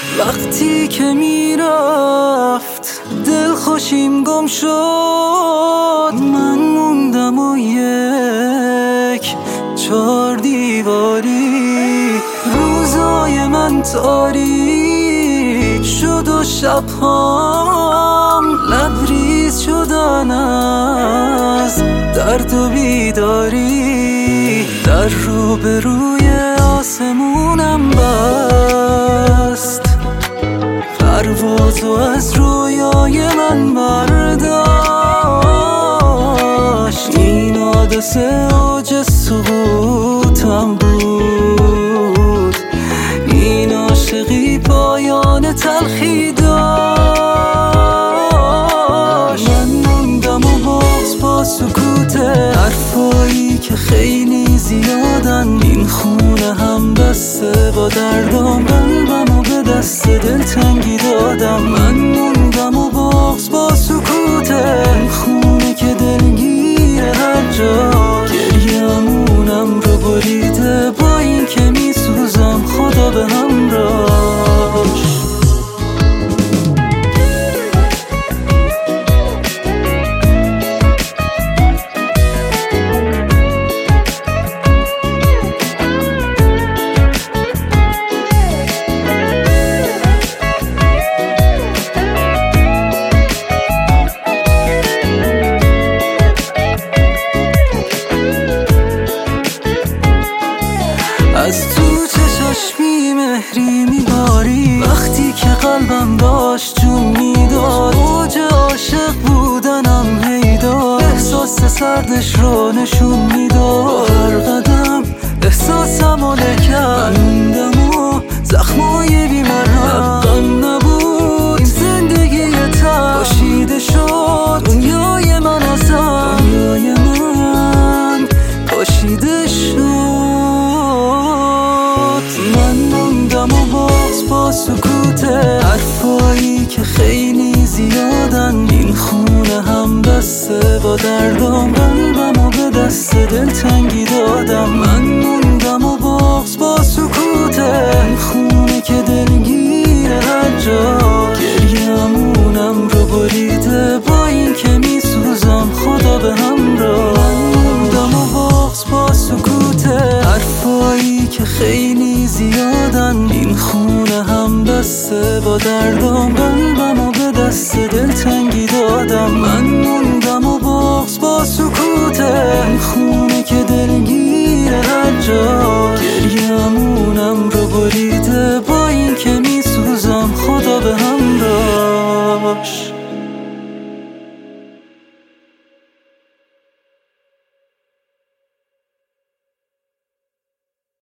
وقتی که میرفت دل خوشیم گم شد، من موندم و یک چار دیواری. روزای من تاریک شد و شبهام لبریز شدن از درد و بیداری. در روبروی آسمونم بست، پروازو از رویای من برداشت. این حادثه اوج سقوطم بود، این عاشقی پایان تلخی داشت. من موندم و باز با سکوت حرفایی که خیلی زیادن. این خونه هم بسته با دردم، قلبم و به دست دلتنگی دادم. من موندم و باز با سکوت این خونه که دلگیره هر جا. گریه‌مونم رو بریده با این که میسوزم، خدا به همراهش. از تو چشاش بی‌مهری میباری، وقتی که قلبم داشت جون میداد. اوج عاشق بودنم هیدار، احساس سردش رو نشون میداد. هر قدم احساسم و لکن موندم و زخمای بیمرهم. غم نبود این زندگی تن، پاشیده شد دنیای من ازم. دنیای من پاشیده شد. من موندم و باز با سکوت حرفایی که خیلی زیادن. این خونه هم بسته با دردم، قلبم و به دست دلتنگی دادم. من موندم و باز با سکوت این خونه که دلگیره هر جا. گریه‌مونم رو بریده با این که میسوزم، خدا به همراه. من موندم و باز با سکوت حرفایی که خیلی زیادن. این خونه هم بسته با دردم، قلبم و به دست دلتنگی دادم. من موندم و باز با سکوت این خونه که دلگیره هر جا. گریه‌مونم رو بریده با این که میسوزم، خدا به همراهش.